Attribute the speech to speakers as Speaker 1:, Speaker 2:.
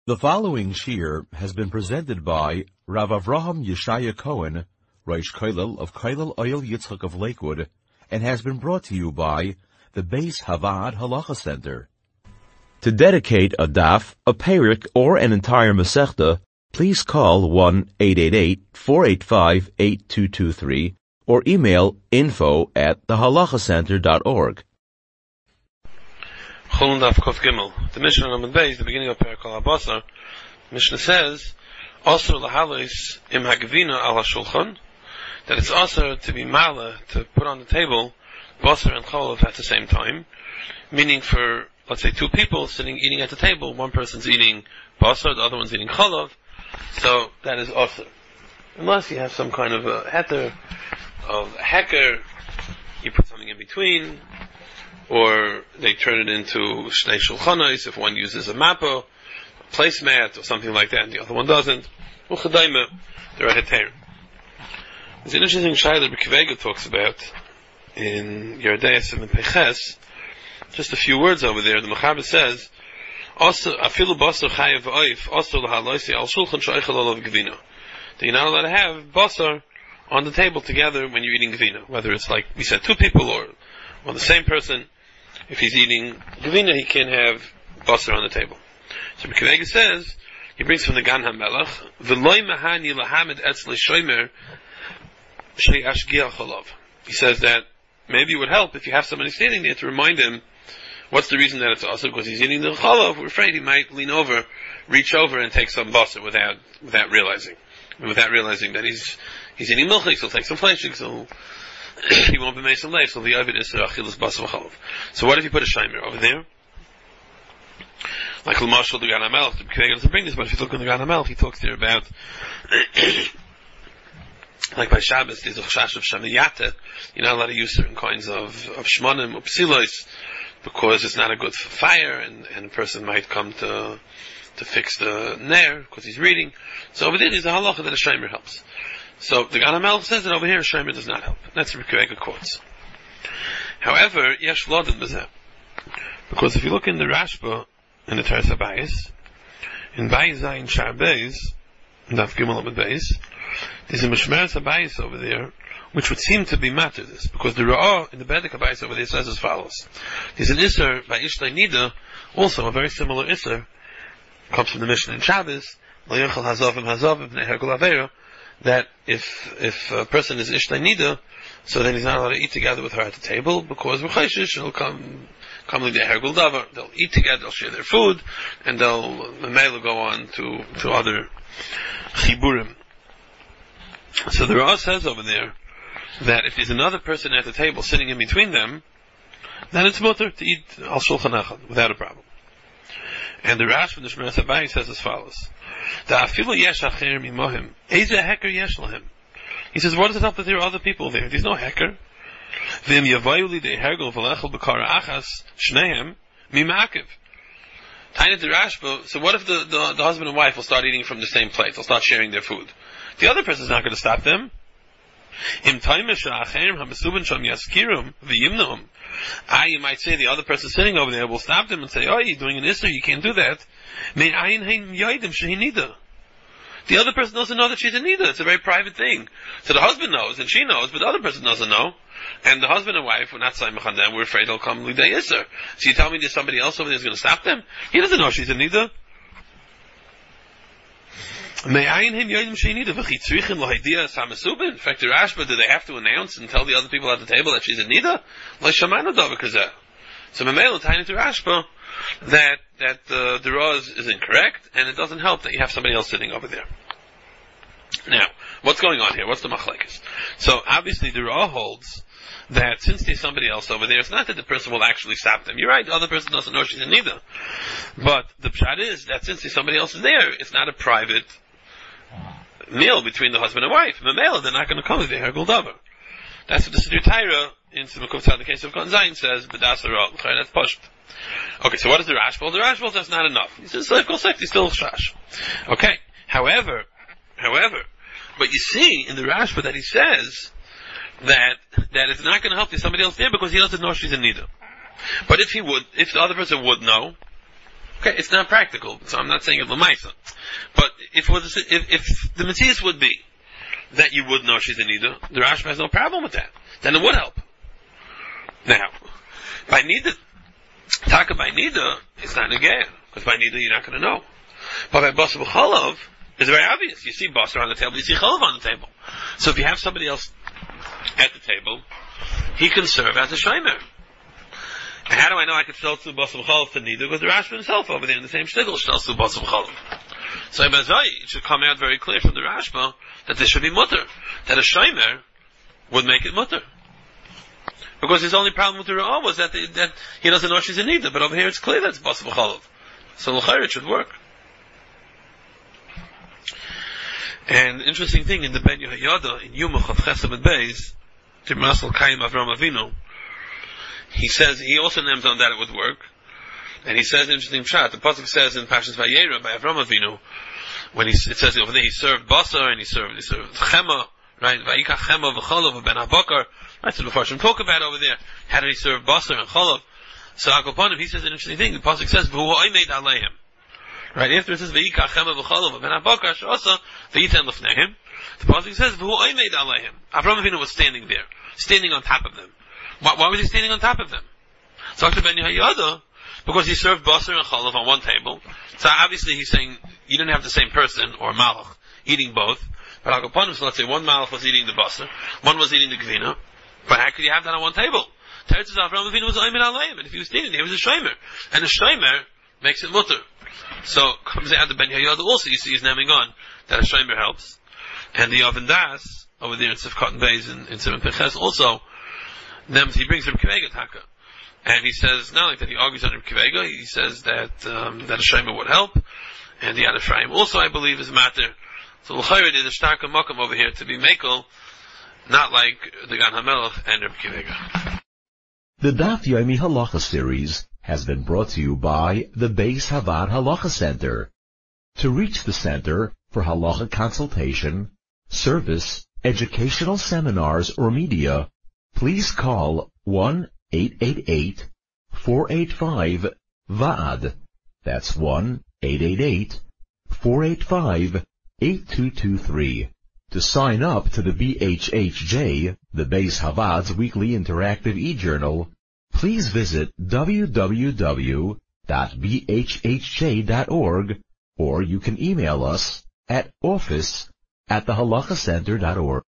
Speaker 1: The following shir has been presented by Rav Avraham Yeshaya Cohen, Rosh Kollel of Kollel Oil Yitzchak of Lakewood, and has been brought to you by the Beis Havad Halacha Center. To dedicate a daf, a perik, or an entire Masechta, please call 1-888-485-8223 or email info@thehalachacenter.org.
Speaker 2: Chulun Daf Kof Gimel. The Mishnah on Beis, the beginning of Perek Al Habasar, Mishnah says, "Also lahalis im hagvina al hashulchan," that it's also to be mala, to put on the table basar and cholav at the same time. Meaning, for let's say two people eating at the table, one person's eating basar, the other one's eating cholav, so that is also. Unless you have some kind of a heter of a hacker, you put something in between. Or they turn it into shnei shulchanos if one uses a mappa, a placemat, or something like that, and the other one doesn't. Uchadaima, they're a heter. There's an interesting shayla Rebbe Akiva talks about in Yerdei Simon Peches. Just a few words over there. The Mechaber says, "Also afilu basar chayav oif, also lahaloisi al shulchan shoichel olav gvina." That you're not allowed to have basar on the table together when you're eating gvina, whether it's like we said, two people or the same person. If he's eating gavina, he can't have basar on the table. So Rebbe Akiva says, he brings from the Gan HaMelech, "V'loi mahani lahamed etzle shomer she'ashgiach olav." He says that maybe it would help if you have somebody standing there to remind him what's the reason that it's also because he's eating the cholav. We're afraid he might reach over and take some basar without realizing that he's eating milchik. So he'll take some fleshik. So he won't be made some life, so the Ovid is Achilles Basar V'Chalav. So what if you put a Shaimer over there? Like L'Mashal, the Gan HaMelech, the Rebbe doesn't bring this, but if you look in the Gan HaMelech, he talks there about, like by Shabbos, there's a Chash of Shamiyata, you're not allowed to use certain kinds of Shmonim or Psilos, because it's not a good fire, and a person might come to fix the Ner, because he's reading. So over there, there's a halacha that a Shaimer helps. So the Gan HaMelech says that over here, a Shomer does not help. That's what Rebbe Akiva quotes. However, yesh lodin b'zeh, because if you look in the Rashba in the Teres HaBayis, in Bayis Zayin Shar Beis, Daf Gimel Amud Beis, there's a Mishmeres HaBayis over there, which would seem to be matter this, because the Ra'ah in the Bedek HaBayis over there says as follows: there's an Isser by Ishtay Nida, also a very similar Isser, comes from the Mishnah in Shabbos, Lo Yochel Hazavim Hazavim B'nei Hergul Aveira, that if a person is Ishtay Nida, so then he's not allowed to eat together with her at the table, because V'chayshish, she'll come like the Hergul Davar, they'll eat together, they'll share their food, and they'll go on to other Chiburim. So the Ra'ah says over there, that if there's another person at the table sitting in between them, then it's mutter to eat al shulchan echad, without a problem. And the Rash from the Shmeres HaBayis says as follows: he says, what does it help that there are other people there? There's no hecker. So what if the husband and wife will start eating from the same plate? They'll start sharing their food. The other person's not going to stop them. You might say the other person sitting over there will stop them and say, "Oh, you're doing an Isser, you can't do that." The other person doesn't know that she's a Nida. It's a very private thing. So the husband knows, and she knows, but the other person doesn't know. And the husband and wife, we're not Saimach on them, we're afraid they'll come Lidei Isser. So you tell me there's somebody else over there who's going to stop them? He doesn't know she's a Nida. In fact, the Rashba, do they have to announce and tell the other people at the table that she's a Nida? So Mamela tying to Rashba that the Raz is incorrect, and it doesn't help that you have somebody else sitting over there. Now, what's going on here? What's the machlekes? So obviously the Ra holds that since there's somebody else over there, it's not that the person will actually stop them. You're right, the other person doesn't know she's a Nida. But the pshat is that since there's somebody else there, it's not a private meal between the husband and wife. Mamela, they're not going to come with the Hergul Davar. That's what the Siddur Taira in Simukov Tzad, the case of Kon Zayin, says, B'das Ra, that's pushed. Okay, so what is the Rashba? The Rashba, that's not enough. He says, Slave Kol Sek, he's still Shash. Okay, however, but you see in the Rashba that he says that it's not going to help you somebody else there because he doesn't know she's a Nida. But if the other person would know, Okay, it's not practical, so I'm not saying it l'maisa. But if the Matthias would be that you would know she's a nida, the Rashba has no problem with that. Then it would help. Now, by nida, taka by nida, it's not negaya, because by nida you're not going to know. But by basar b'chalav, it's very obvious. You see basar on the table, you see chalav on the table. So if you have somebody else at the table, he can serve as a shomer. And how do I know I could sell to basar b'chalav to nida? Because the Rashba himself over there in the same shtigl sells to basar b'chalav. So it should come out very clear from the Rashba that this should be mutter, that a shomer would make it mutter. Because his only problem with the Ra'ah was that he doesn't know she's a nida, but over here it's clear that it's basar b'chalav. So l'chayr it should work. And interesting thing in the Ben Yehoyada, in Yumach of Chesed and Beis, to Masal Kaim Avram Avinu, he says, he also names on that it would work. And he says, interesting pshat, the pasuk says in Parshas Vayera by Avram Avinu, when it says over there, he served basar and he served chema, right? Vayikach chema v'cholav v'ben habakar. Right, so the Farshim talk about over there, how did he serve basar and cholav? So Akoponim, he says an interesting thing. The pasuk says, v'hu oimed aleihim. Right, after it says, v'yikach chema v'cholav v'ben habakar, sh'osa v'yiten l'fneihim. The pasuk says, v'hu oimed aleihim. Avram Avinu was standing there, standing on top of them. Why was he standing on top of them? So Dr. Ben Yehoyada, because he served basar and chalav on one table. So obviously he's saying you didn't have the same person or malach eating both. But Al-Kaponim, so let's say one malach was eating the basar, one was eating the gvina. But how could you have that on one table? Teretz Avram Avinu was oimed aleim, and if he was standing there, he was a shomer, and a shomer makes it mutter. So comes out the Ben Yehoyada also. You see he's naming on that a shomer helps, and the Oven Das over there in Sifkat and Beis in Simon Peches also. He brings him Kivega Taka. And he says, not like that he argues on Kivega, he says that a shomer would help, and the Yad Ephraim also, I believe, is matter. So l'chayr there's a stark makam over here to be mekel, not like the Gan HaMelech and Reb Kivega.
Speaker 1: The Daf Yomi Halacha series has been brought to you by the Beis Havad Halacha Center. To reach the center for halacha consultation, service, educational seminars, or media, please call 1-888-485-VAAD. That's 1-888-485-8223. To sign up to the BHHJ, the Beis Havad's weekly interactive e-journal, please visit www.bhhj.org, or you can email us at office@thehalachacenter.org.